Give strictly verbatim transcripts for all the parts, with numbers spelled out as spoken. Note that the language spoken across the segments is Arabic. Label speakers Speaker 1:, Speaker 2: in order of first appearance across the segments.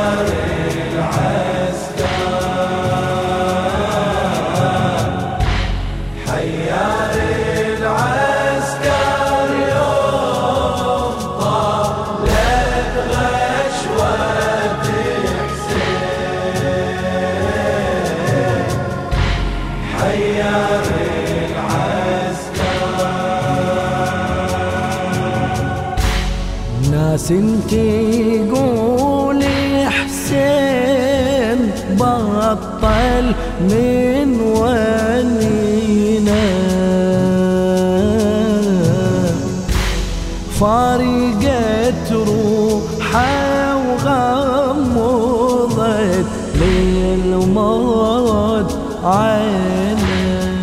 Speaker 1: ناس تقول حسين بطل من ولينا، فارقت روحه وغمضت للموت عينه،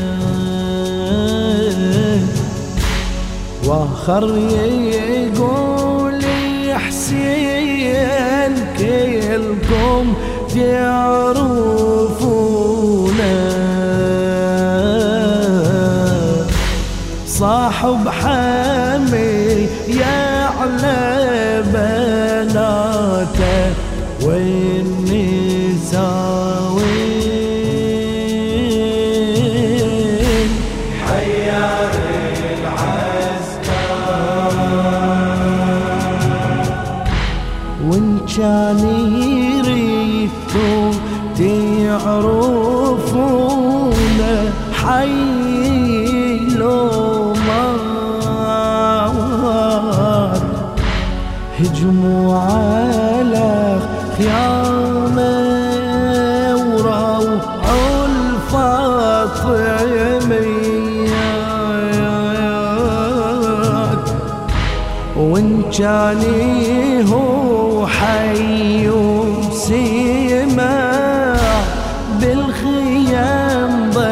Speaker 1: واخر يقول حسين كلكم تعرفونه، صاحب حمي يعلى بناته والنساء وين
Speaker 2: حيار العسكر،
Speaker 1: وإن كان يريدكم تعرفونه حي لو مات، هجموا على خيامه وروعوا الفاطميات، وإن كان هو حي وسمع بالخيام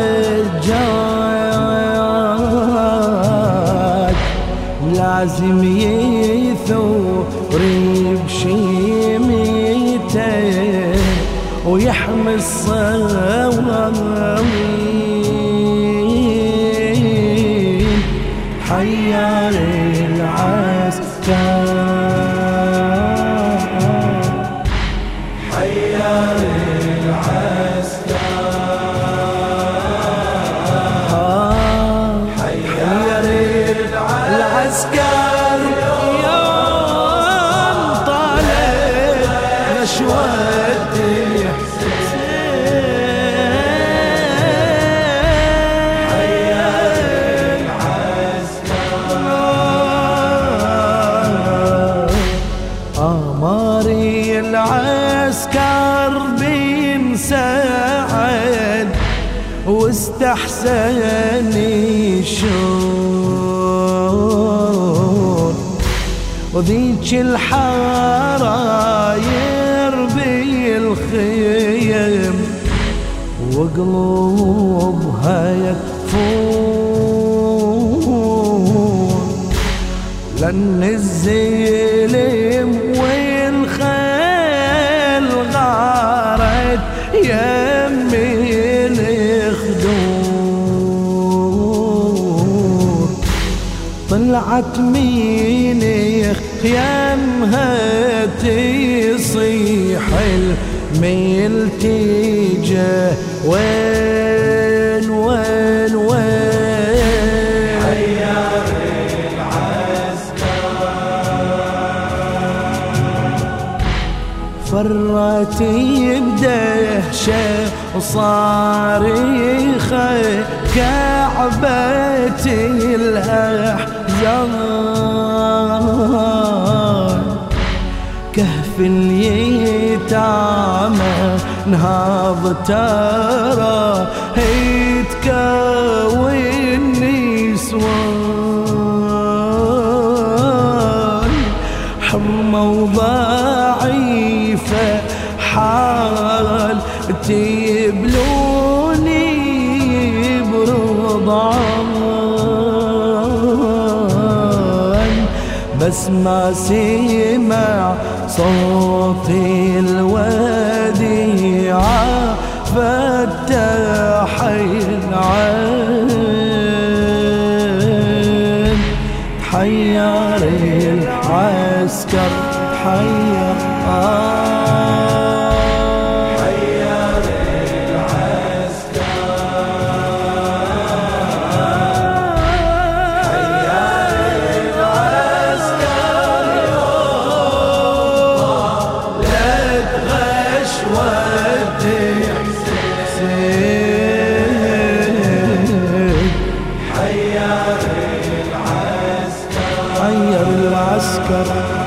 Speaker 1: ضجات، لازم يثور بشيمته ويحمي الصوامين، حيار العسكر،
Speaker 2: حيار العسكر،
Speaker 1: حيار العسكر، يوم طالت نشوة آماري العسكر بن سعد واستحسن يشون، وذيك الحراير بالخيم وقلوبها يكفون، لأن الزلم والخيل غارت يمي الخدود، طلعت من خيامها تصيح الميل تيجه وين وين وين،
Speaker 2: حيار العسكر،
Speaker 1: فرت بدهشة وصارخة كعبة الأحزان، كهف اليتامى نهض ترى يتكون نسوان، حرمة وضعيفة حال تبلوني برضعان، بس ما سمع صوت الوديعة فتح العين، حيار العسكر، حير
Speaker 2: حير العسكر حير العسكر
Speaker 1: لك غش ودي حسين
Speaker 2: حير العسكر
Speaker 1: حير العسكر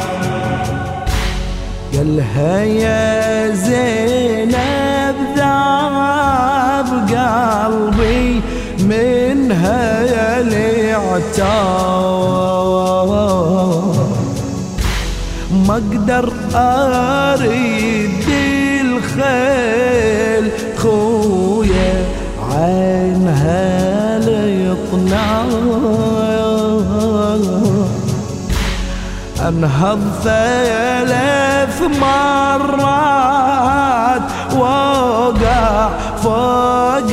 Speaker 1: قالها يا زينب ذاب قلبي منها الاعتاب ما اقدر اريد الخيل خويا عينها ليطناب انهض ثلاث مرات وقع فوق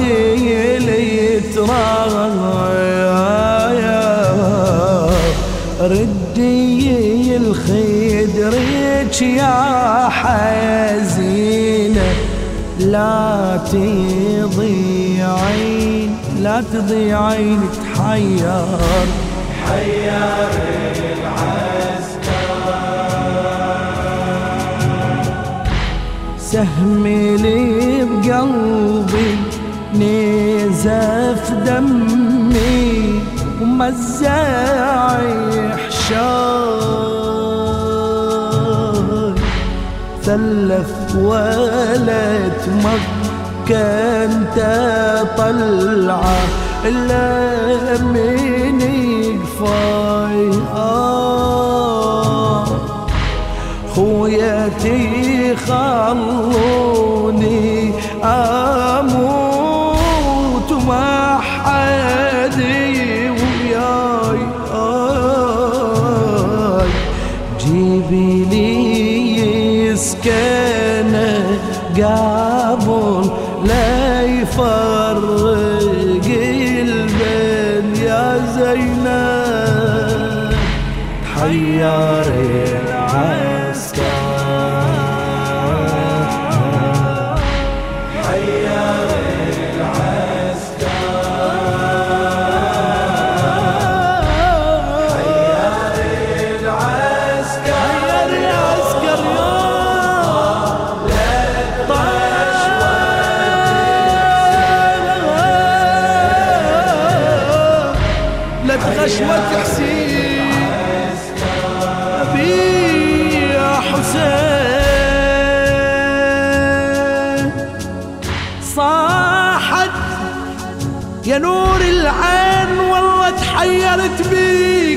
Speaker 1: التراب ردي الخدرك يا حزينة لا تضيعين لا تضيعين تحير
Speaker 2: حير العسكر
Speaker 1: سهمي لي بقلبي نزف دمي ومزاعي حشاي ثلث ولد مكة انت طلعه إلا من يقفاي آه خوياتي خلوني أموت وما حدي وياي آي جيبي لي سكنة قابل لا يفرق البين يا زينب حير العسكر
Speaker 2: حير العسكر حير العسكر
Speaker 1: حير العسكر لا تغشوة حسين أبي يا حسين صاحت يا نور العين والله تحيرت بيك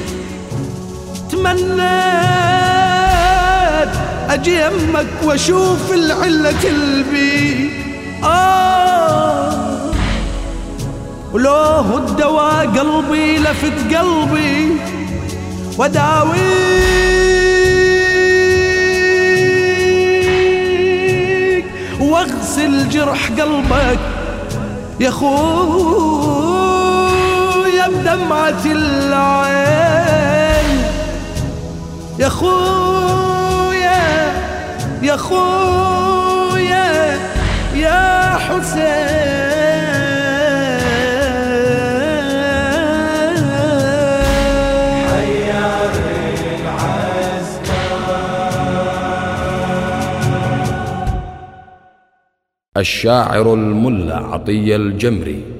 Speaker 1: تمنيت أجي يمك وأشوف العلة تلبي آه ولو هو الدواء قلبي لفت قلبي وداويك واغسل جرح قلبك يا خويا بدمعة العين يا خويا يا خويا يا حسين
Speaker 3: الشاعر الملا عطية الجمري